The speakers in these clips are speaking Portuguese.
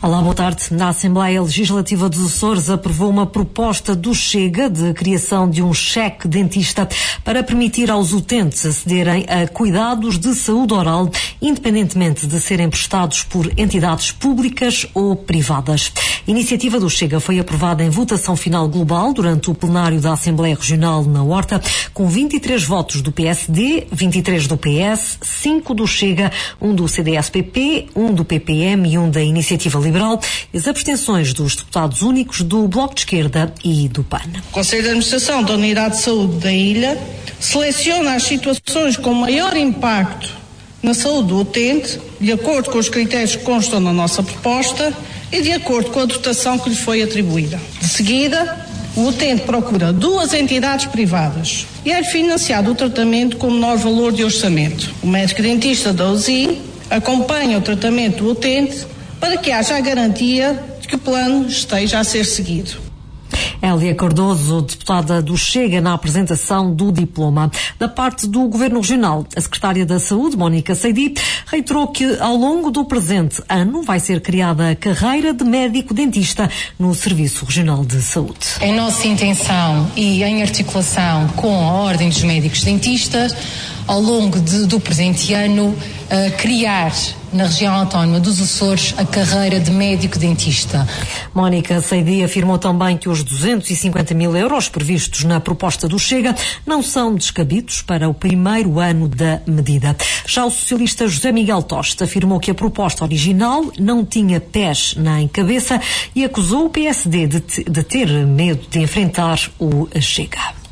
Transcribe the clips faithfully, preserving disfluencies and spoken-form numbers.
Olá, boa tarde. Na Assembleia Legislativa dos Açores aprovou uma proposta do Chega de criação de um cheque dentista para permitir aos utentes acederem a cuidados de saúde oral, independentemente de serem prestados por entidades públicas ou privadas. A iniciativa do Chega foi aprovada em votação final global durante o plenário da Assembleia Regional na Horta, com vinte e três votos do P S D, vinte e três do P S, cinco do Chega, um do C D S P P, um do P P M e um da Iniciativa Liberal, e as abstenções dos deputados únicos do Bloco de Esquerda e do P A N. O Conselho de Administração da Unidade de Saúde da Ilha seleciona as situações com maior impacto na saúde do utente, de acordo com os critérios que constam na nossa proposta e de acordo com a dotação que lhe foi atribuída. De seguida, o utente procura duas entidades privadas e é financiado o tratamento com menor valor de orçamento. O médico dentista da U Z I acompanha o tratamento do utente para que haja a garantia de que o plano esteja a ser seguido. Hélia Cardoso, deputada do Chega, na apresentação do diploma. Da parte do Governo Regional, a Secretária da Saúde, Mónica Seidi, reiterou que ao longo do presente ano vai ser criada a carreira de médico-dentista no Serviço Regional de Saúde. É nossa intenção e em articulação com a Ordem dos Médicos Dentistas, ao longo de, do presente ano, uh, criar na região autónoma dos Açores a carreira de médico-dentista. Mónica Seidi afirmou também que os duzentos e cinquenta mil euros previstos na proposta do Chega não são descabidos para o primeiro ano da medida. Já o socialista José Miguel Toste afirmou que a proposta original não tinha pés nem cabeça e acusou o P S D de, de ter medo de enfrentar o Chega.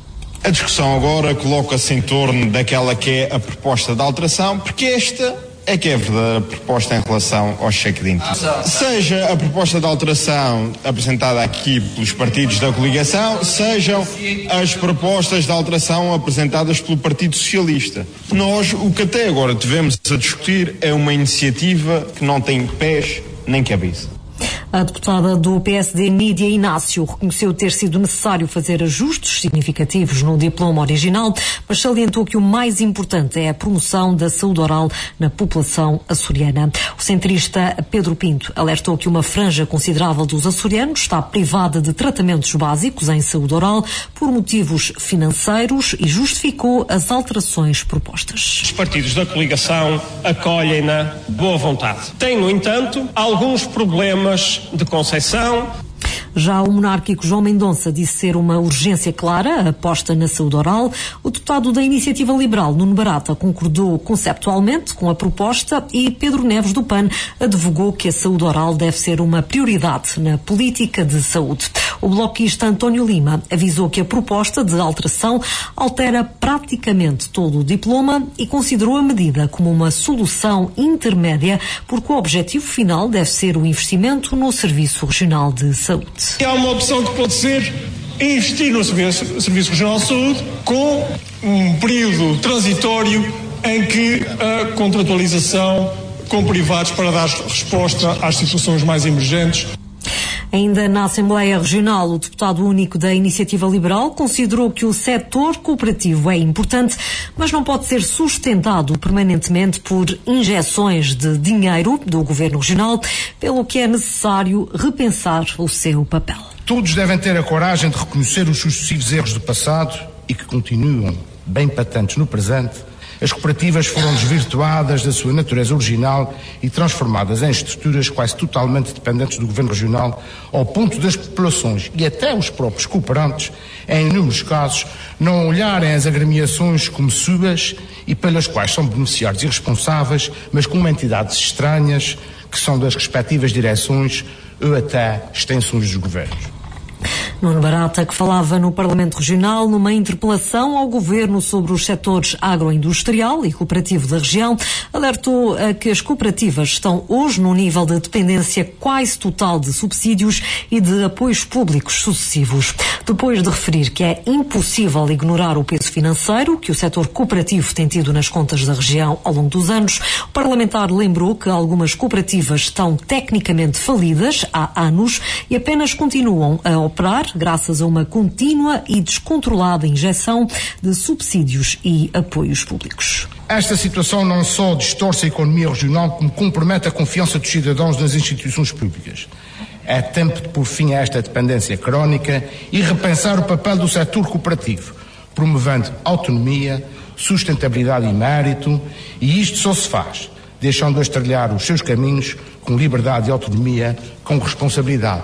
A discussão agora coloca-se em torno daquela que é a proposta de alteração, porque esta é que é a verdadeira proposta em relação ao cheque dentista. Seja a proposta de alteração apresentada aqui pelos partidos da coligação, sejam as propostas de alteração apresentadas pelo Partido Socialista. Nós, o que até agora tivemos a discutir é uma iniciativa que não tem pés nem cabeça. A deputada do P S D, Nídia Inácio, reconheceu ter sido necessário fazer ajustes significativos no diploma original, mas salientou que o mais importante é a promoção da saúde oral na população açoriana. O centrista Pedro Pinto alertou que uma franja considerável dos açorianos está privada de tratamentos básicos em saúde oral por motivos financeiros e justificou as alterações propostas. Os partidos da coligação acolhem-na de boa vontade. Tem, no entanto, alguns problemas de conceição. Já o monárquico João Mendonça disse ser uma urgência clara a aposta na saúde oral. O deputado da Iniciativa Liberal, Nuno Barata, concordou conceptualmente com a proposta e Pedro Neves do P A N advogou que a saúde oral deve ser uma prioridade na política de saúde. O bloquista António Lima avisou que a proposta de alteração altera praticamente todo o diploma e considerou a medida como uma solução intermédia, porque o objetivo final deve ser o investimento no Serviço Regional de Saúde. Há uma opção que pode ser investir no Serviço, Serviço Regional de Saúde com um período transitório em que a contratualização com privados para dar resposta às situações mais emergentes. Ainda na Assembleia Regional, o deputado único da Iniciativa Liberal considerou que o setor cooperativo é importante, mas não pode ser sustentado permanentemente por injeções de dinheiro do Governo Regional, pelo que é necessário repensar o seu papel. Todos devem ter a coragem de reconhecer os sucessivos erros do passado e que continuam bem patentes no presente. As cooperativas foram desvirtuadas da sua natureza original e transformadas em estruturas quase totalmente dependentes do Governo Regional, ao ponto das populações e até os próprios cooperantes, em inúmeros casos, não olharem as agremiações como suas e pelas quais são beneficiários e responsáveis, mas como entidades estranhas que são das respectivas direções ou até extensões dos governos. Nuno Barata, que falava no Parlamento Regional numa interpelação ao Governo sobre os setores agroindustrial e cooperativo da região, alertou a que as cooperativas estão hoje num nível de dependência quase total de subsídios e de apoios públicos sucessivos. Depois de referir que é impossível ignorar o peso financeiro que o setor cooperativo tem tido nas contas da região ao longo dos anos, o parlamentar lembrou que algumas cooperativas estão tecnicamente falidas há anos e apenas continuam a operar lugar graças a uma contínua e descontrolada injeção de subsídios e apoios públicos. Esta situação não só distorce a economia regional, como compromete a confiança dos cidadãos nas instituições públicas. É tempo de pôr fim a esta dependência crónica e repensar o papel do setor cooperativo, promovendo autonomia, sustentabilidade e mérito, e isto só se faz deixando-as trilhar os seus caminhos com liberdade e autonomia, com responsabilidade.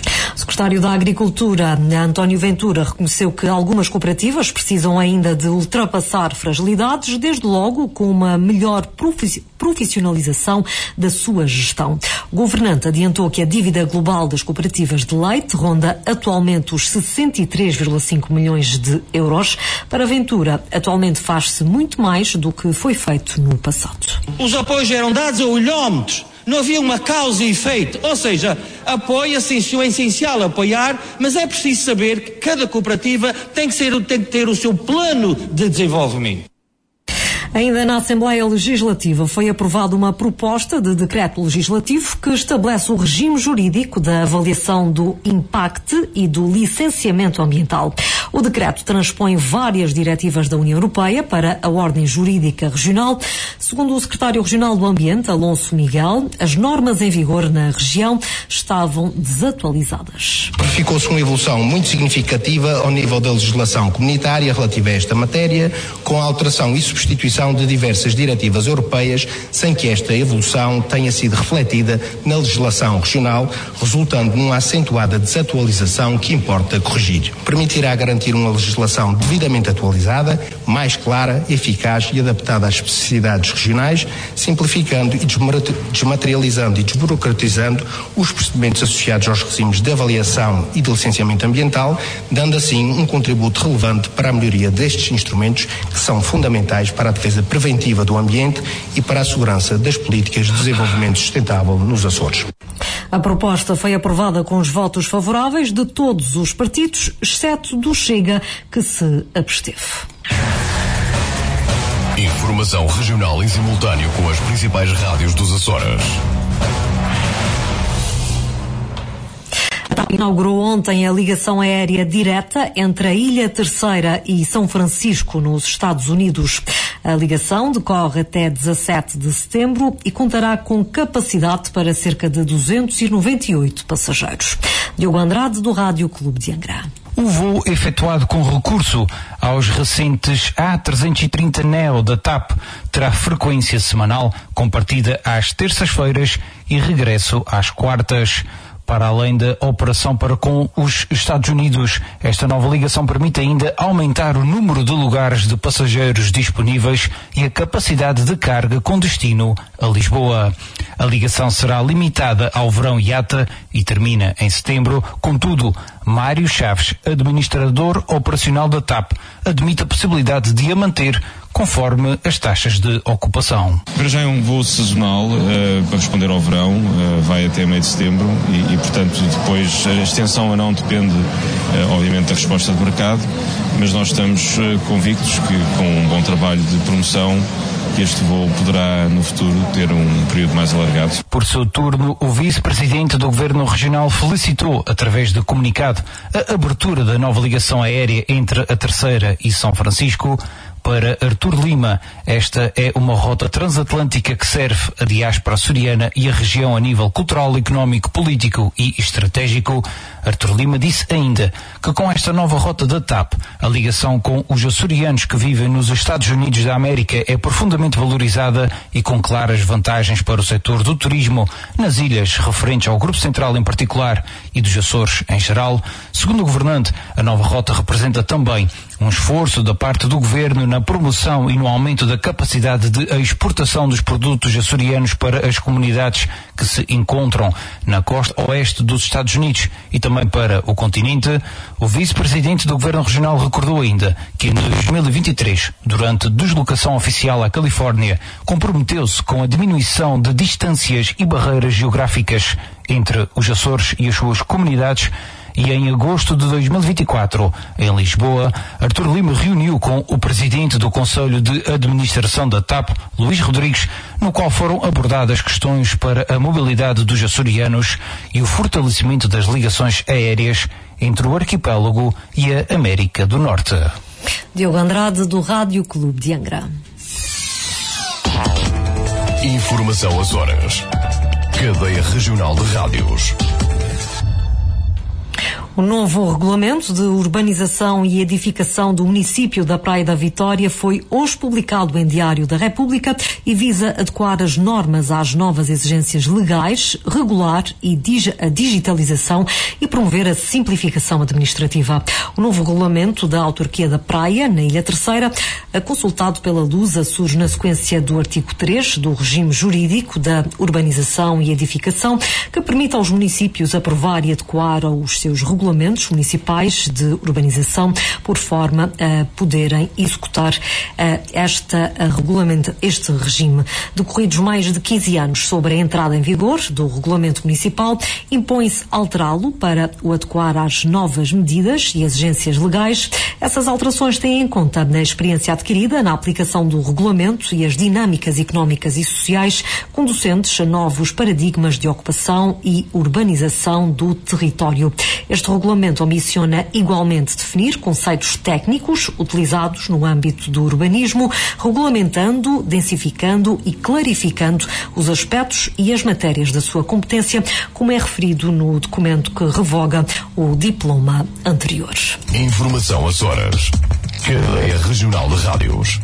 O secretário da Agricultura, António Ventura, reconheceu que algumas cooperativas precisam ainda de ultrapassar fragilidades, desde logo com uma melhor profissionalização da sua gestão. O governante adiantou que a dívida global das cooperativas de leite ronda atualmente os sessenta e três vírgula cinco milhões de euros. Para Ventura, atualmente faz-se muito mais do que foi feito no passado. Os apoios eram dados a olhómetros. Não havia uma causa e efeito, ou seja, apoia-se, é essencial apoiar, mas é preciso saber que cada cooperativa tem que, ser, tem que ter o seu plano de desenvolvimento. Ainda na Assembleia Legislativa foi aprovada uma proposta de decreto legislativo que estabelece o regime jurídico da avaliação do impacto e do licenciamento ambiental. O decreto transpõe várias diretivas da União Europeia para a ordem jurídica regional. Segundo o secretário regional do Ambiente, Alonso Miguel, as normas em vigor na região estavam desatualizadas. Verificou-se uma evolução muito significativa ao nível da legislação comunitária relativa a esta matéria, com a alteração e substituição de diversas diretivas europeias, sem que esta evolução tenha sido refletida na legislação regional, resultando numa acentuada desatualização que importa corrigir. Permitirá garantir uma legislação devidamente atualizada, mais clara, eficaz e adaptada às especificidades regionais, simplificando e desmaterializando e desburocratizando os procedimentos associados aos regimes de avaliação e de licenciamento ambiental, dando assim um contributo relevante para a melhoria destes instrumentos que são fundamentais para a defesa preventiva do ambiente e para a segurança das políticas de desenvolvimento sustentável nos Açores. A proposta foi aprovada com os votos favoráveis de todos os partidos, exceto do Chega, que se absteve. Informação regional em simultâneo com as principais rádios dos Açores. A TAP inaugurou ontem a ligação aérea direta entre a Ilha Terceira e São Francisco, nos Estados Unidos. A ligação decorre até dezassete de setembro e contará com capacidade para cerca de duzentos e noventa e oito passageiros. Diogo Andrade, do Rádio Clube de Angra. O voo efetuado com recurso aos recentes A trezentos e trinta Neo da TAP terá frequência semanal, com partida às terças-feiras e regresso às quartas. Para além da operação para com os Estados Unidos, esta nova ligação permite ainda aumentar o número de lugares de passageiros disponíveis e a capacidade de carga com destino a Lisboa. A ligação será limitada ao verão I A T A e termina em setembro. Contudo, Mário Chaves, administrador operacional da TAP, admite a possibilidade de a manter conforme as taxas de ocupação. Para já é um voo sazonal, uh, para responder ao verão, uh, vai até meio de setembro e, e, portanto, depois a extensão ou não depende, uh, obviamente, da resposta do mercado, mas nós estamos uh, convictos que, com um bom trabalho de promoção, este voo poderá, no futuro, ter um período mais alargado. Por seu turno, o vice-presidente do Governo Regional felicitou, através de comunicado, a abertura da nova ligação aérea entre a Terceira e São Francisco. Para Artur Lima, esta é uma rota transatlântica que serve a diáspora açoriana e a região a nível cultural, económico, político e estratégico. Artur Lima disse ainda que com esta nova rota da TAP, a ligação com os açorianos que vivem nos Estados Unidos da América é profundamente valorizada e com claras vantagens para o setor do turismo nas ilhas referentes ao Grupo Central em particular e dos Açores em geral. Segundo o governante, a nova rota representa também um esforço da parte do governo na promoção e no aumento da capacidade de exportação dos produtos açorianos para as comunidades que se encontram na costa oeste dos Estados Unidos e também para o continente. O vice-presidente do Governo Regional recordou ainda que em dois mil e vinte e três, durante deslocação oficial à Califórnia, comprometeu-se com a diminuição de distâncias e barreiras geográficas entre os Açores e as suas comunidades e em agosto de dois mil e vinte e quatro, em Lisboa, Artur Lima reuniu com o presidente do Conselho de Administração da T A P, Luís Rodrigues, no qual foram abordadas questões para a mobilidade dos açorianos e o fortalecimento das ligações aéreas entre o arquipélago e a América do Norte. Diogo Andrade, do Rádio Clube de Angra. Informação Açores. Cadeia Regional de Rádios. O novo regulamento de urbanização e edificação do município da Praia da Vitória foi hoje publicado em Diário da República e visa adequar as normas às novas exigências legais, regular e a digitalização e promover a simplificação administrativa. O novo regulamento da autarquia da Praia, na Ilha Terceira, consultado pela Lusa, surge na sequência do artigo três do regime jurídico da urbanização e edificação, que permite aos municípios aprovar e adequar aos seus regulamentos regulamentos municipais de urbanização por forma a poderem executar uh, esta uh, regulamento, este regime. Decorridos mais de quinze anos sobre a entrada em vigor do regulamento municipal, impõe-se alterá-lo para o adequar às novas medidas e exigências legais. Essas alterações têm em conta a experiência adquirida na aplicação do regulamento e as dinâmicas económicas e sociais conducentes a novos paradigmas de ocupação e urbanização do território. Este regulamento ambiciona igualmente definir conceitos técnicos utilizados no âmbito do urbanismo, regulamentando, densificando e clarificando os aspectos e as matérias da sua competência, como é referido no documento que revoga o diploma anterior. Informação Açores. Cadeia Regional de Rádios.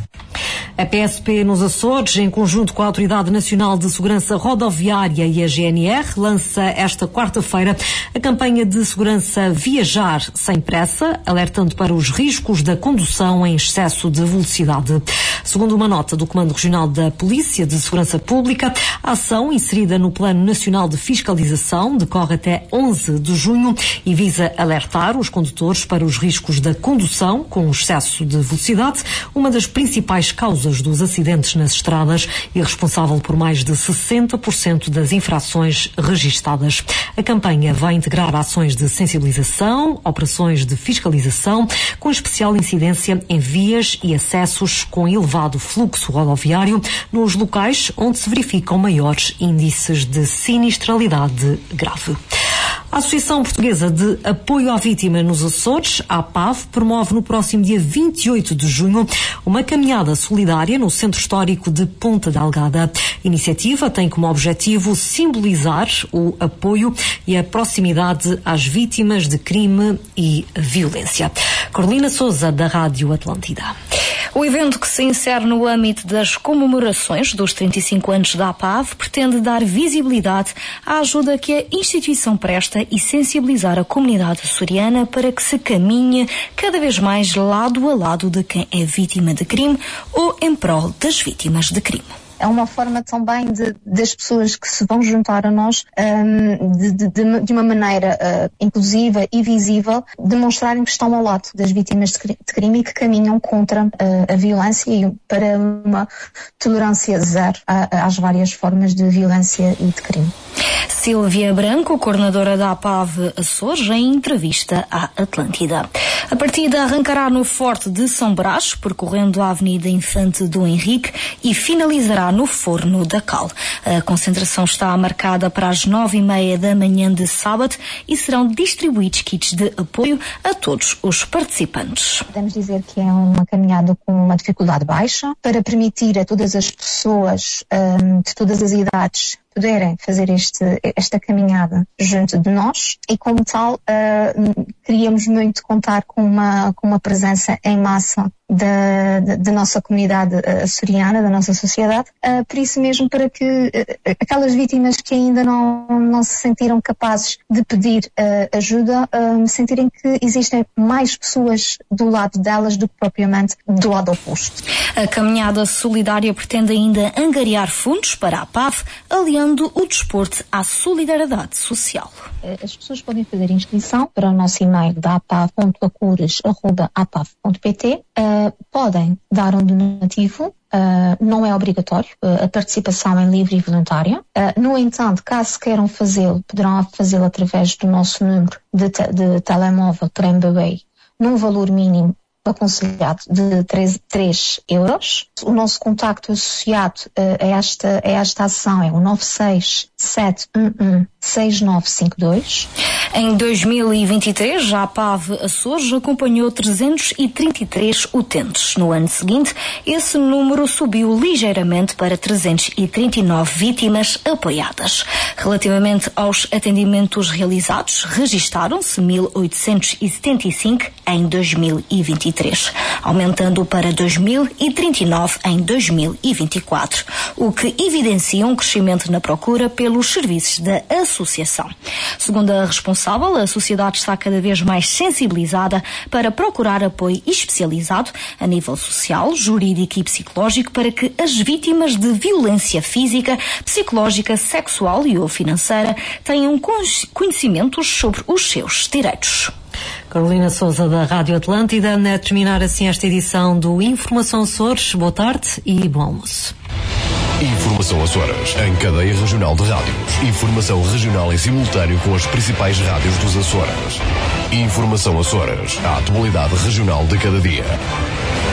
A P S P nos Açores, em conjunto com a Autoridade Nacional de Segurança Rodoviária e a G N R, lança esta quarta-feira a campanha de segurança Viajar Sem Pressa, alertando para os riscos da condução em excesso de velocidade. Segundo uma nota do Comando Regional da Polícia de Segurança Pública, a ação, inserida no Plano Nacional de Fiscalização, decorre até onze de junho e visa alertar os condutores para os riscos da condução com excesso de velocidade, uma das principais causas dos acidentes nas estradas e responsável por mais de sessenta por cento das infrações registadas. A campanha vai integrar ações de sensibilização, operações de fiscalização, com especial incidência em vias e acessos com elevado fluxo rodoviário nos locais onde se verificam maiores índices de sinistralidade grave. A Associação Portuguesa de Apoio à Vítima nos Açores, a APAV, promove no próximo dia vinte e oito de junho uma caminhada solidária no Centro Histórico de Ponta Delgada. A iniciativa tem como objetivo simbolizar o apoio e a proximidade às vítimas de crime e violência. Carolina Sousa, da Rádio Atlântida. O evento, que se insere no âmbito das comemorações dos trinta e cinco anos da APAV, pretende dar visibilidade à ajuda que a instituição presta e sensibilizar a comunidade açoriana para que se caminhe cada vez mais lado a lado de quem é vítima de crime ou em prol das vítimas de crime. É uma forma também de, das pessoas que se vão juntar a nós um, de, de, de uma maneira uh, inclusiva e visível, demonstrarem que estão ao lado das vítimas de crime e que caminham contra uh, a violência e para uma tolerância zero a, às várias formas de violência e de crime. Silvia Branco, coordenadora da APAV Açores, em entrevista à Atlântida. A partida arrancará no Forte de São Brás, percorrendo a Avenida Infante do Henrique, e finalizará no Forno da Cal. A concentração está marcada para as nove e meia da manhã de sábado e serão distribuídos kits de apoio a todos os participantes. Podemos dizer que é uma caminhada com uma dificuldade baixa para permitir a todas as pessoas um, de todas as idades poderem fazer este, esta caminhada junto de nós e, como tal, uh, queríamos muito contar com uma, com uma presença em massa da, da, da nossa comunidade açoriana, da nossa sociedade, uh, por isso mesmo para que uh, aquelas vítimas que ainda não, não se sentiram capazes de pedir uh, ajuda, uh, sentirem que existem mais pessoas do lado delas do que propriamente do lado oposto. A caminhada solidária pretende ainda angariar fundos para a APAV, aliando o desporto à solidariedade social. As pessoas podem fazer inscrição para o nosso e-mail da apav ponto acures arroba apav ponto pt. Uh, podem dar um donativo uh, não é obrigatório, uh, a participação é livre e voluntária. Uh, no entanto, caso queiram fazê-lo, poderão fazê-lo através do nosso número de, te de telemóvel para M B W A, num valor mínimo aconselhado de três euros. O nosso contacto associado uh, a, esta, a esta ação é o nove seis sete um um seis nove cinco dois. Em dois mil e vinte e três, a APAV Açores acompanhou trezentos e trinta e três utentes. No ano seguinte, esse número subiu ligeiramente para trezentos e trinta e nove vítimas apoiadas. Relativamente aos atendimentos realizados, registaram-se mil oitocentos e setenta e cinco em dois mil e vinte e três, aumentando para dois mil e trinta e nove em dois mil e vinte e quatro, o que evidencia um crescimento na procura pelos serviços da associação. Segundo a responsável, a sociedade está cada vez mais sensibilizada para procurar apoio especializado a nível social, jurídico e psicológico para que as vítimas de violência física, psicológica, sexual e ou financeira tenham conhecimentos sobre os seus direitos. Carolina Sousa, da Rádio Atlântida, a terminar assim esta edição do Informação Açores. Boa tarde e bom almoço. Informação Açores, em cadeia regional de rádios. Informação regional em simultâneo com as principais rádios dos Açores. Informação Açores, a atualidade regional de cada dia.